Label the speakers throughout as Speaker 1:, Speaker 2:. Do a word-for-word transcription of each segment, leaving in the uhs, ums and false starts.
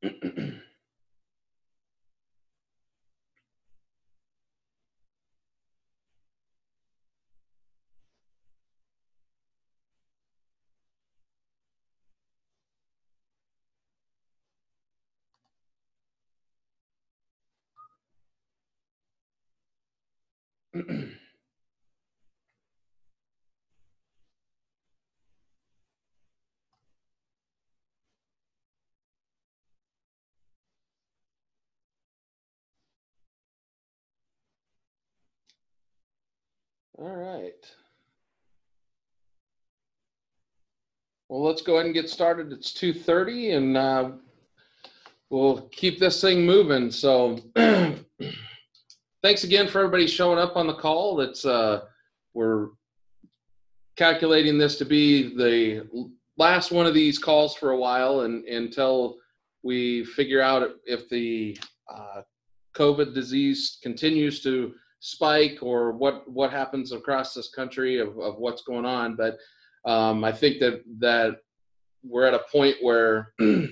Speaker 1: All right. Well, let's go ahead and get started. It's two thirty, and uh, we'll keep this thing moving. So, thanks again for everybody showing up on the call. It's uh, we're calculating this to be the last one of these calls for a while, and until we figure out if the uh, COVID disease continues to spike or what what happens across this country of, of what's going on. But um, I think that that we're at a point where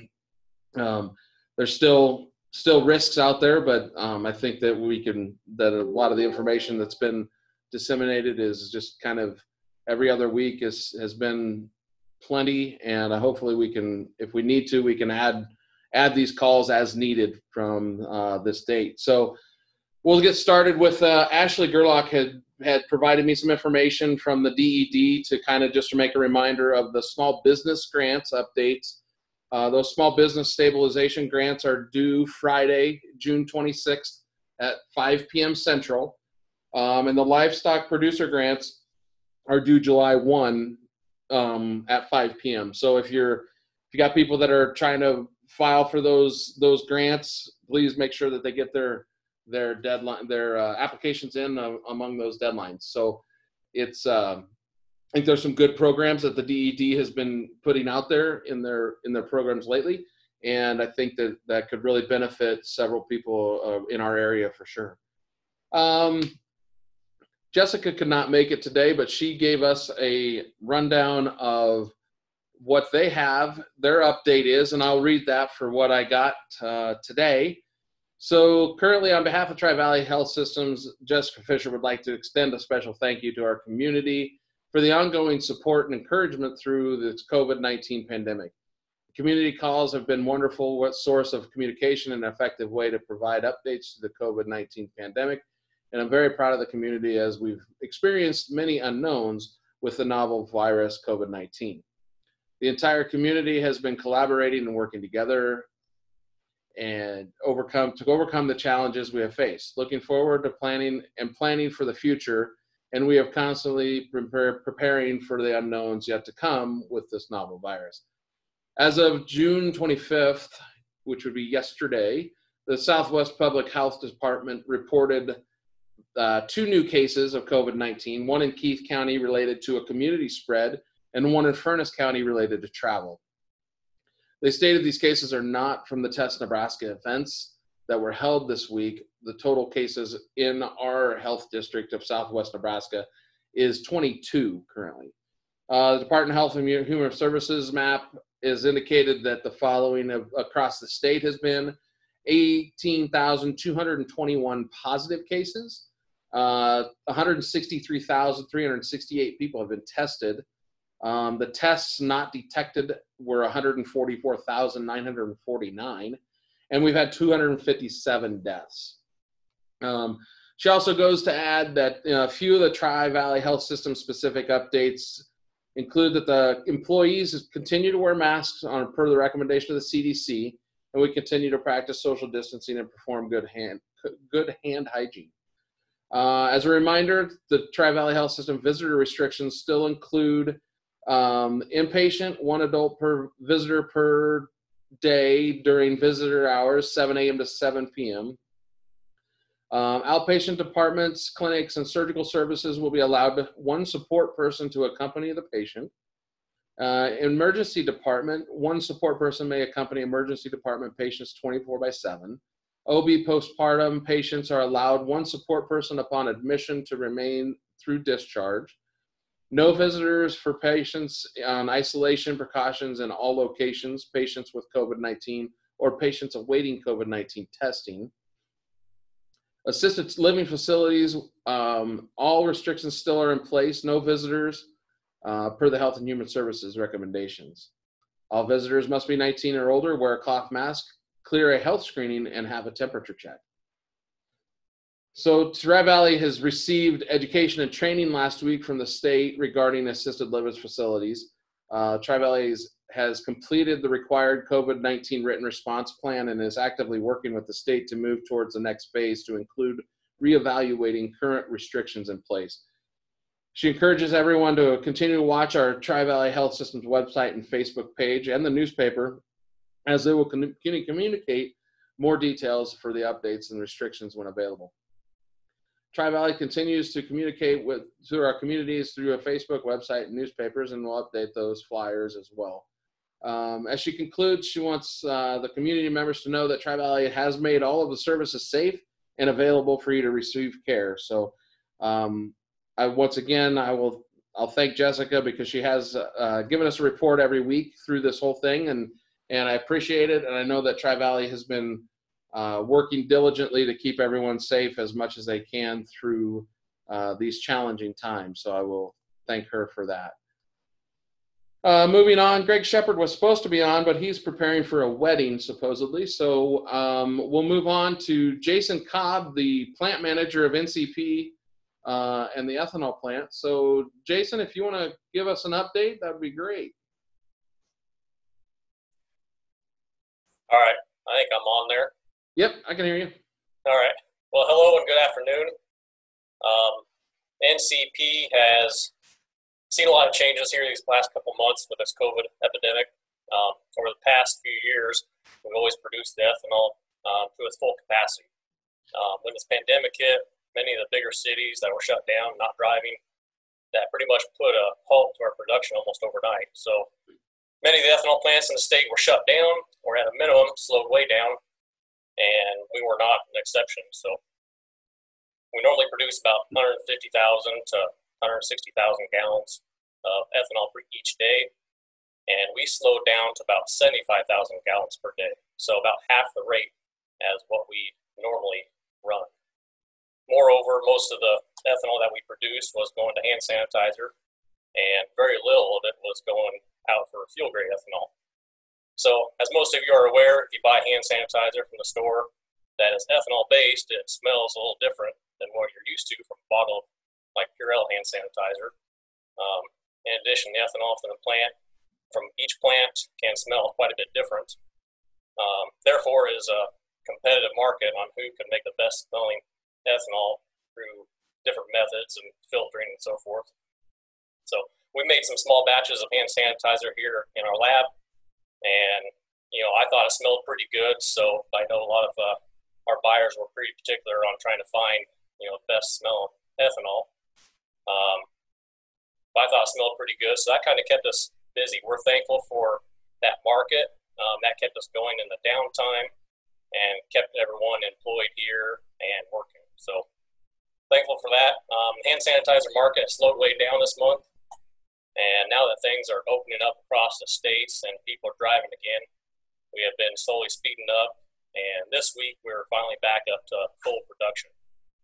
Speaker 1: um, there's still still risks out there, but um, I think that we can that a lot of the information that's been disseminated is just kind of every other week is has been plenty, and uh, hopefully we can, if we need to, we can add add these calls as needed from uh, this date. So we'll get started with uh, Ashley Gerlach had had provided me some information from the D E D to kind of just to make a reminder of the small business grants updates. Uh, those small business stabilization grants are due Friday, June twenty-sixth at five p.m. Central. Um, and the livestock producer grants are due July first um, at five p.m. So if you're if you got people that are trying to file for those those grants, please make sure that they get their their deadline their uh, applications in uh, among those deadlines. So it's uh, I think there's some good programs that the D E D has been putting out there in their in their programs lately, and I think that that could really benefit several people uh, in our area for sure. Um, Jessica could not make it today, but she gave us a rundown of what they have, their update is, and I'll read that for what I got uh, today. So currently, on behalf of Tri-Valley Health Systems, Jessica Fisher would like to extend a special thank you to our community for the ongoing support and encouragement through this COVID nineteen pandemic. Community calls have been wonderful what source of communication and an effective way to provide updates to the COVID nineteen pandemic. And I'm very proud of the community as we've experienced many unknowns with the novel virus COVID nineteen. The entire community has been collaborating and working together and overcome to overcome the challenges we have faced. Looking forward to planning and planning for the future, and we have constantly prepare, preparing for the unknowns yet to come with this novel virus. As of June twenty-fifth, which would be yesterday, the Southwest Public Health Department reported uh, two new cases of COVID nineteen, one in Keith County related to a community spread, and one in Furnace County related to travel. They stated these cases are not from the Test Nebraska events that were held this week. The total cases in our health district of Southwest Nebraska is twenty-two currently. Uh, the Department of Health and Human Services map is indicated that the following of, across the state has been eighteen thousand two hundred twenty-one positive cases. Uh, one hundred sixty-three thousand three hundred sixty-eight people have been tested. Um, the tests not detected were one hundred forty-four thousand nine hundred forty-nine, and we've had two hundred fifty-seven deaths. Um, she also goes to add that you know, a few of the Tri-Valley Health System specific updates include that the employees continue to wear masks on per the recommendation of the C D C, and we continue to practice social distancing and perform good hand good hand hygiene. Uh, as a reminder, the Tri-Valley Health System visitor restrictions still include um, inpatient, one adult per visitor per day during visitor hours, seven a.m. to seven p.m. Um, outpatient departments, clinics, and surgical services will be allowed to, one support person to accompany the patient. Uh, emergency department, one support person may accompany emergency department patients twenty-four by seven. O B postpartum patients are allowed one support person upon admission to remain through discharge. No visitors for patients on isolation precautions in all locations. Patients with COVID nineteen or patients awaiting COVID nineteen testing. Assisted living facilities, um, all restrictions still are in place. No visitors uh, per the Health and Human Services recommendations. All visitors must be nineteen or older, wear a cloth mask, clear a health screening, and have a temperature check. So Tri-Valley has received education and training last week from the state regarding assisted living facilities. Uh, Tri-Valley has completed the required COVID nineteen written response plan and is actively working with the state to move towards the next phase to include reevaluating current restrictions in place. She encourages everyone to continue to watch our Tri-Valley Health Systems website and Facebook page and the newspaper, as they will continue to communicate more details for the updates and restrictions when available. Tri-Valley continues to communicate with through our communities through a Facebook website and newspapers, and we'll update those flyers as well. Um, as she concludes, she wants uh, the community members to know that Tri-Valley has made all of the services safe and available for you to receive care. So um, I, once again, I will I'll thank Jessica because she has uh, given us a report every week through this whole thing, and and I appreciate it. And I know that Tri-Valley has been uh, working diligently to keep everyone safe as much as they can through uh, these challenging times. So I will thank her for that. Uh, moving on, Greg Shepard was supposed to be on, but he's preparing for a wedding, supposedly. So um, we'll move on to Jason Cobb, the plant manager of N C P uh, and the ethanol plant. So Jason, if you want to give us an update, that would be great.
Speaker 2: All right, I think I'm on there.
Speaker 1: Yep, I can hear you.
Speaker 2: All right, well, hello and good afternoon. Um, N C P has seen a lot of changes here these last couple months with this COVID epidemic. Um, over the past few years, we've always produced the ethanol um, to its full capacity. Um, when this pandemic hit, many of the bigger cities that were shut down, not driving, that pretty much put a halt to our production almost overnight. So many of the ethanol plants in the state were shut down, or at a minimum, slowed way down, and we were not an exception. So we normally produce about one hundred fifty thousand to one hundred sixty thousand gallons of ethanol per each day, and we slowed down to about seventy-five thousand gallons per day, so about half the rate as what we normally run. Moreover, most of the ethanol that we produced was going to hand sanitizer, and very little of it was going out for fuel-grade ethanol. So, as most of you are aware, if you buy hand sanitizer from the store that is ethanol-based, it smells a little different than what you're used to from a bottle of like Purell hand sanitizer. Um, in addition, the ethanol from the plant, from each plant, can smell quite a bit different. Um, therefore, it is a competitive market on who can make the best smelling ethanol through different methods and filtering and so forth. So we made some small batches of hand sanitizer here in our lab, and you know I thought it smelled pretty good. So I know a lot of uh, our buyers were pretty particular on trying to find you know best smelling ethanol. Um, but I thought it smelled pretty good, so that kind of kept us busy. We're thankful for that market. Um, that kept us going in the downtime and kept everyone employed here and working. So thankful for that. Um, hand sanitizer market slowed way down this month. And now that things are opening up across the states and people are driving again, we have been slowly speeding up. And this week, we're finally back up to full production.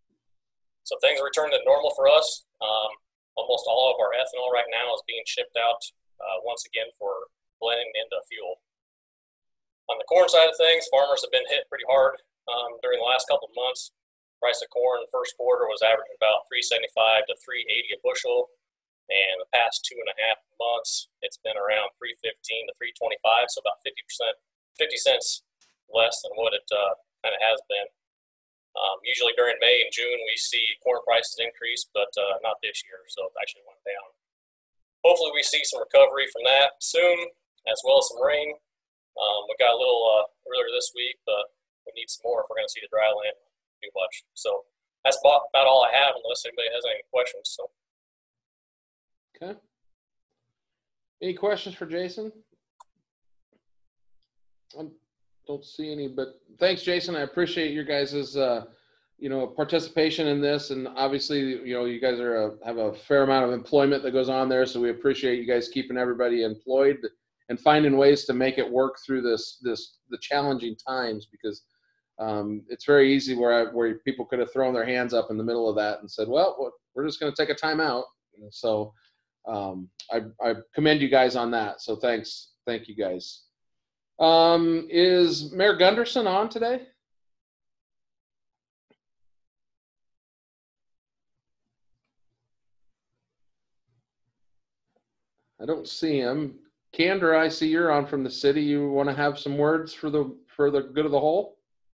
Speaker 2: So things are returning to normal for us. Um, almost all of our ethanol right now is being shipped out uh, once again for blending into fuel. On the corn side of things, farmers have been hit pretty hard um, during the last couple of months. Price of corn in the first quarter was averaging about three seventy-five to three eighty a bushel. And the past two and a half months, it's been around three fifteen to three twenty-five, so about fifty percent, fifty cents less than what it uh, kind of has been. Um, usually during May and June, we see corn prices increase, but uh, not this year, so it actually went down. Hopefully we see some recovery from that soon, as well as some rain. Um, we got a little uh, earlier this week, but we need some more if we're going to see the dry land do much. So that's about, about all I have, unless anybody has any questions. So.
Speaker 1: Okay. Any questions for Jason? I don't see any, but thanks, Jason. I appreciate your guys' uh, you know, participation in this, and obviously, you know, you guys are a, have a fair amount of employment that goes on there, so we appreciate you guys keeping everybody employed and finding ways to make it work through this this the challenging times, because um, it's very easy where I, where people could have thrown their hands up in the middle of that and said, well, we're just going to take a timeout. So um, I, I commend you guys on that. So thanks. Thank you guys. Um, is Mayor Gunderson on today? I don't see him. Candor, I see you're on from the city. You want to have some words for the for the good of the whole?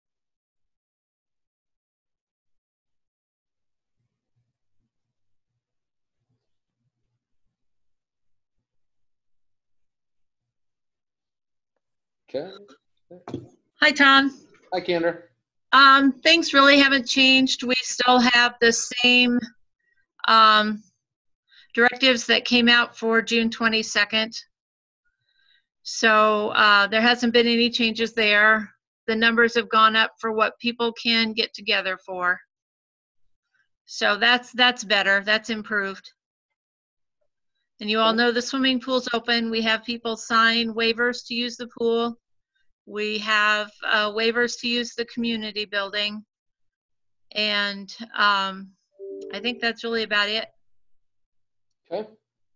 Speaker 1: Okay.
Speaker 3: Hi, Tom.
Speaker 1: Hi, Candor.
Speaker 3: Um, things really haven't changed. We still have the same um, directives that came out for June twenty-second. So uh, there hasn't been any changes there. The numbers have gone up for what people can get together for. So that's that's better. That's improved. And you all know the swimming pool's open. We have people sign waivers to use the pool. We have uh, waivers to use the community building. And um, I think that's really about it.
Speaker 1: Okay.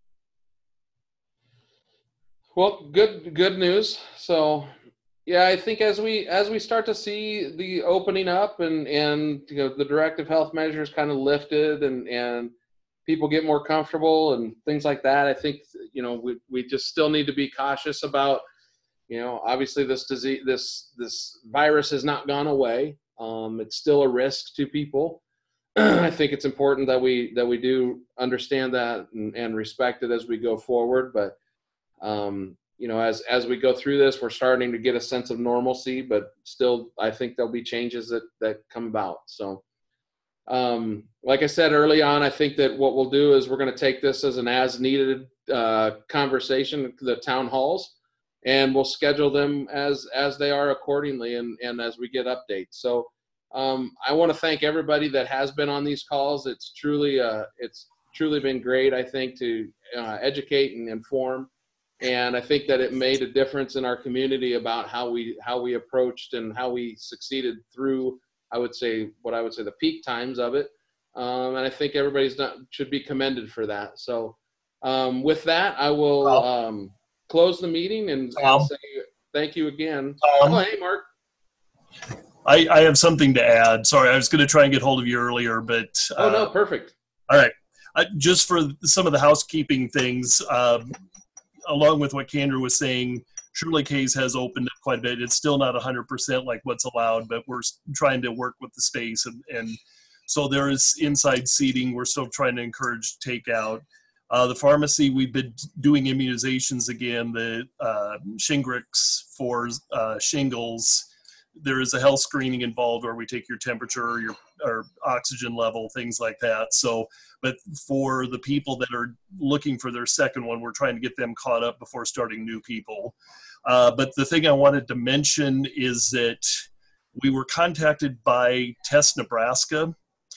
Speaker 1: Well, good good news. So yeah, I think as we as we start to see the opening up and and you know the directive health measures kind of lifted and and people get more comfortable and things like that, I think you know we we just still need to be cautious about, you know, obviously this disease this this virus has not gone away. Um, it's still a risk to people. I think it's important that we that we do understand that and, and respect it as we go forward. But um, you know, as as we go through this, we're starting to get a sense of normalcy. But still, I think there'll be changes that that come about. So, um, like I said early on, I think that what we'll do is we're going to take this as an as-needed uh, conversation, the town halls, and we'll schedule them as as they are accordingly, and and as we get updates. So. Um, I want to thank everybody that has been on these calls. It's truly, uh, it's truly been great, I think, to uh, educate and inform. And I think that it made a difference in our community about how we how we approached and how we succeeded through, I would say, what I would say the peak times of it. Um, and I think everybody's not should be commended for that. So um, with that, I will um, close the meeting and, and say thank you again.
Speaker 4: Um,
Speaker 1: oh, hey, Mark.
Speaker 4: I, I have something to add. Sorry, I was going to try and get hold of you earlier, but uh,
Speaker 1: oh no, perfect.
Speaker 4: All right, I, just for some of the housekeeping things, um, along with what Candor was saying, Shirley K's has opened up quite a bit. It's still not one hundred percent like what's allowed, but we're trying to work with the space, and, and so there is inside seating. We're still trying to encourage takeout. Uh, the pharmacy, we've been doing immunizations again. The uh, Shingrix for uh, shingles. There is a health screening involved where we take your temperature, your or oxygen level, things like that. So, but for the people that are looking for their second one, we're trying to get them caught up before starting new people. Uh, but the thing I wanted to mention is that we were contacted by Test Nebraska.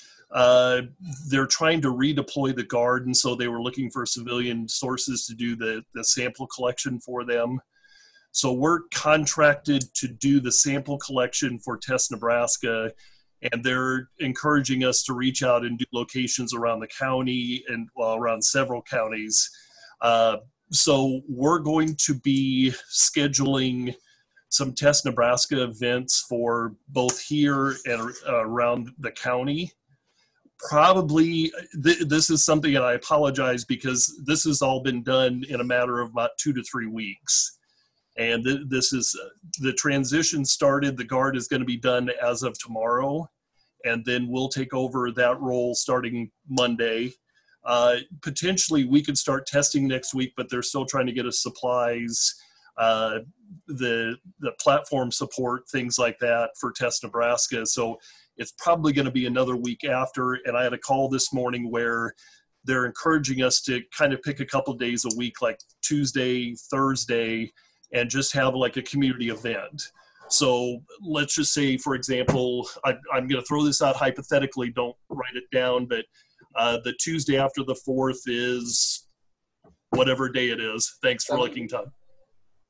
Speaker 4: Uh, they're trying to redeploy the Guard, and so they were looking for civilian sources to do the, the sample collection for them. So we're contracted to do the sample collection for Test Nebraska, and they're encouraging us to reach out and do locations around the county and well, around several counties. Uh, so we're going to be scheduling some Test Nebraska events for both here and uh, around the county. Probably, th this is something, and I apologize because this has all been done in a matter of about two to three weeks. And th this is, uh, the transition started, the Guard is going to be done as of tomorrow, and then we'll take over that role starting Monday. Uh, potentially we could start testing next week, but they're still trying to get us supplies, uh, the, the platform support, things like that for Test Nebraska. So it's probably going to be another week after. And I had a call this morning where they're encouraging us to kind of pick a couple days a week, like Tuesday, Thursday, and just have like a community event. So let's just say, for example, I, I'm going to throw this out hypothetically, don't write it down, but uh, the Tuesday after the fourth is whatever day it is. Thanks for looking, Todd.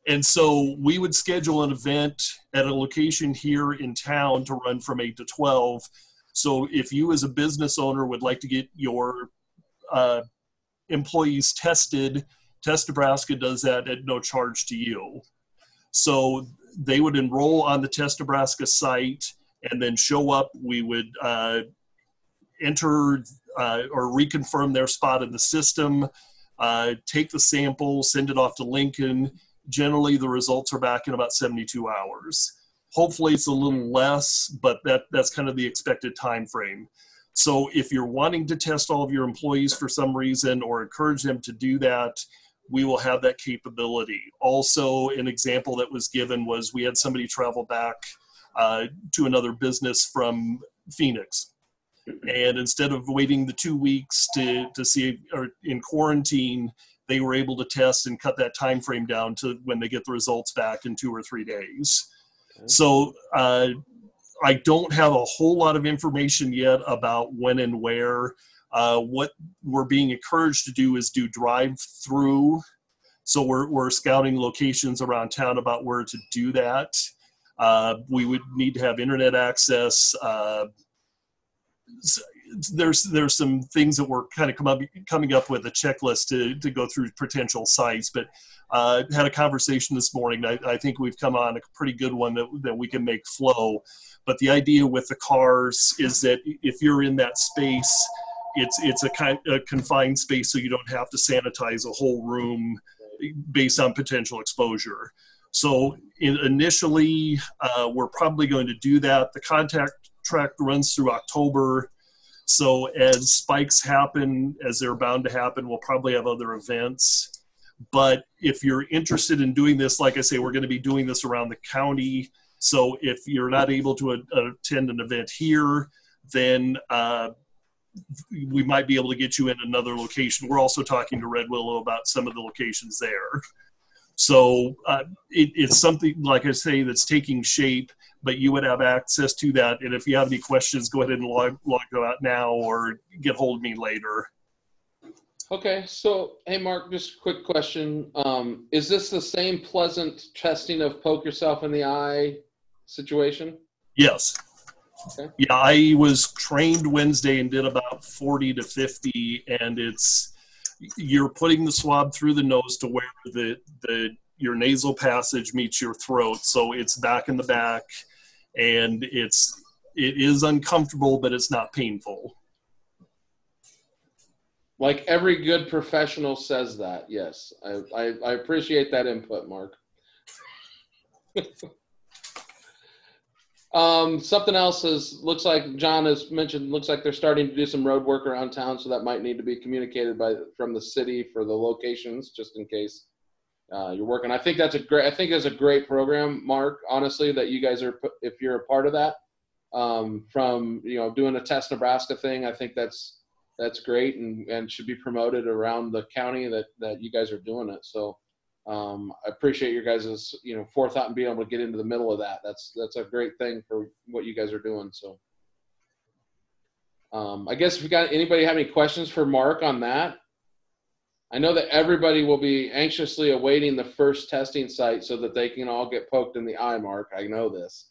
Speaker 4: And so we would schedule an event at a location here in town to run from eight to twelve. So if you as a business owner would like to get your uh, employees tested, Test Nebraska does that at no charge to you. So they would enroll on the Test Nebraska site and then show up. We would uh, enter uh, or reconfirm their spot in the system, uh, take the sample, send it off to Lincoln. Generally, the results are back in about seventy-two hours. Hopefully, it's a little less, but that, that's kind of the expected time frame. So if you're wanting to test all of your employees for some reason or encourage them to do that, we will have that capability. Also, an example that was given was we had somebody travel back uh, to another business from Phoenix. And instead of waiting the two weeks to, to see, or in quarantine, they were able to test and cut that time frame down to when they get the results back in two or three days. Okay. So uh, I don't have a whole lot of information yet about when and where. Uh, what we're being encouraged to do is do drive-through. So we're, we're scouting locations around town about where to do that. Uh, we would need to have internet access. Uh, there's there's some things that we're kind of come up, coming up with a checklist to, to go through potential sites. But uh, had a conversation this morning. I, I think we've come on a pretty good one that, that we can make flow. But the idea with the cars is that if you're in that space, it's it's a, kind, a confined space, so you don't have to sanitize a whole room based on potential exposure. So in, initially, uh, we're probably going to do that. The contact track runs through October. So as spikes happen, as they're bound to happen, we'll probably have other events. But if you're interested in doing this, like I say, we're going to be doing this around the county. So if you're not able to a, attend an event here, then uh, we might be able to get you in another location. We're also talking to Red Willow about some of the locations there. So uh, it, it's something, like I say, that's taking shape, but you would have access to that. And if you have any questions, go ahead and log, log out now or get hold of me later.
Speaker 1: Okay. So, hey, Mark, just a quick question. Um, is this the same pleasant testing of poke yourself in the eye situation?
Speaker 4: Yes.
Speaker 1: Okay.
Speaker 4: Yeah, I was trained Wednesday and did about forty to fifty, and it's, you're putting the swab through the nose to where the, the your nasal passage meets your throat. So it's back in the back, and it's it is uncomfortable, but it's not painful.
Speaker 1: Like every good professional says that. Yes, I I, I appreciate that input, Mark. Um, something else is, looks like John has mentioned, looks like they're starting to do some road work around town, so that might need to be communicated by from the city for the locations, just in case uh, you're working. I think that's a great, I think that's a great program, Mark, honestly, that you guys are, if you're a part of that, um, from, you know, doing a Test Nebraska thing. I think that's, that's great and, and should be promoted around the county that, that you guys are doing it. So, Um, I appreciate your guys' you know forethought and being able to get into the middle of that. That's that's a great thing for what you guys are doing. So, um, I guess if you got anybody have any questions for Mark on that, I know that everybody will be anxiously awaiting the first testing site so that they can all get poked in the eye. Mark, I know this.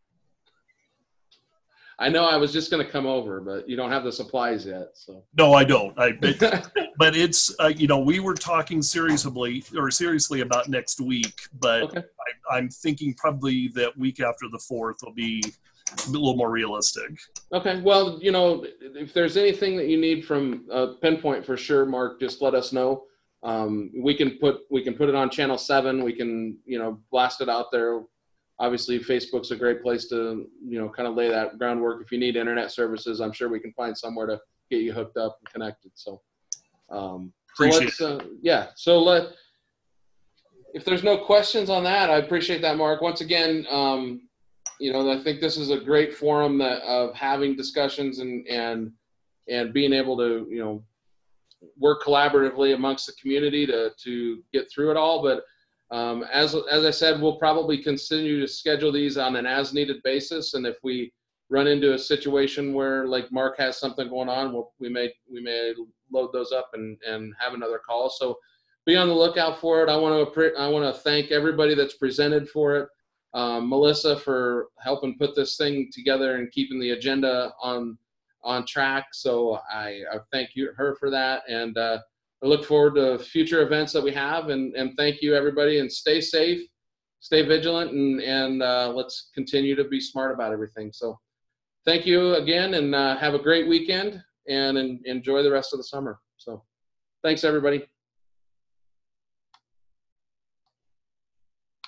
Speaker 1: I know I was just going to come over, but you don't have the supplies yet. So
Speaker 4: no, I don't. I, but, but it's uh, you know, we were talking seriously or seriously about next week, but
Speaker 1: okay.
Speaker 4: I, I'm thinking probably that week after the fourth will be a little more realistic.
Speaker 1: Okay. Well, you know, if there's anything that you need from uh, Pinpoint for sure, Mark, just let us know. Um, we can put we can put it on channel seven. We can you know blast it out there. Obviously, Facebook's a great place to, you know, kind of lay that groundwork. If you need internet services, I'm sure we can find somewhere to get you hooked up and connected. So, um, so let's, uh, yeah. So let, if there's no questions on that, I appreciate that, Mark. Once again, um, you know, I think this is a great forum that of having discussions and, and, and being able to, you know, work collaboratively amongst the community to, to get through it all. But Um, as, as I said, we'll probably continue to schedule these on an as needed basis. And if we run into a situation where like Mark has something going on, we'll, we may, we may load those up and, and have another call. So be on the lookout for it. I want to I want to thank everybody that's presented for it. Um, Melissa for helping put this thing together and keeping the agenda on on track. So I, I thank you her for that, and uh, I look forward to future events that we have. And, and thank you everybody, and stay safe, stay vigilant, and and uh, let's continue to be smart about everything. So thank you again, and uh, have a great weekend, and, and enjoy the rest of the summer. So thanks everybody.